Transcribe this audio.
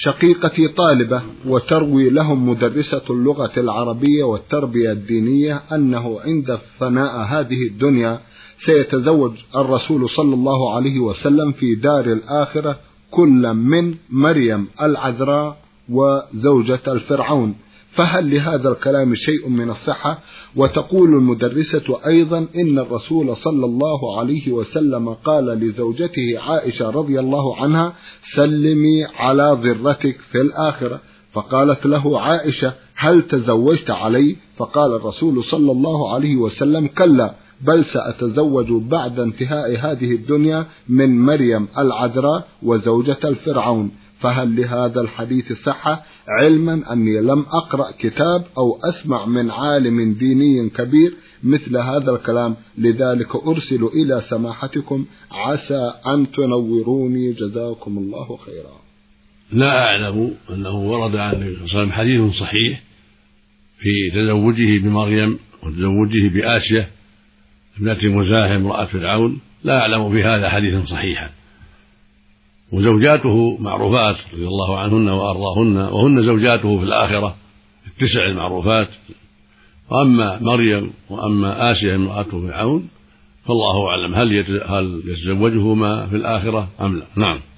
شقيقتي طالبة وتروي لهم مدرسة اللغة العربية والتربية الدينية أنه عند فناء هذه الدنيا سيتزوج الرسول صلى الله عليه وسلم في دار الآخرة كل من مريم العذراء وزوجة الفرعون، فهل لهذا الكلام شيء من الصحة؟ وتقول المدرسة أيضا إن الرسول صلى الله عليه وسلم قال لزوجته عائشة رضي الله عنها: سلمي على ضرتك في الآخرة. فقالت له عائشة: هل تزوجت علي؟ فقال الرسول صلى الله عليه وسلم: كلا، بل سأتزوج بعد انتهاء هذه الدنيا من مريم العذراء وزوجة الفرعون. فهل لهذا الحديث صحة؟ علما أني لم أقرأ كتاب أو أسمع من عالم ديني كبير مثل هذا الكلام، لذلك أرسل إلى سماحتكم عسى أن تنوروني، جزاكم الله خيرا. لا أعلم أنه ورد عن النبي صلى الله عليه وسلم حديث صحيح في تزوجه بمريم وتزوجه بآسية ابنة مزاحم امرأة فرعون، لا أعلم في هذا حديثا صحيحا. وزوجاته معروفات رضي الله عنهن وأرضاهن، وهن زوجاته في الآخرة 9 المعروفات. وأما مريم وأما آسيا امرأة فرعون فالله أعلم هل يتزوجهما في الآخرة أم لا. نعم.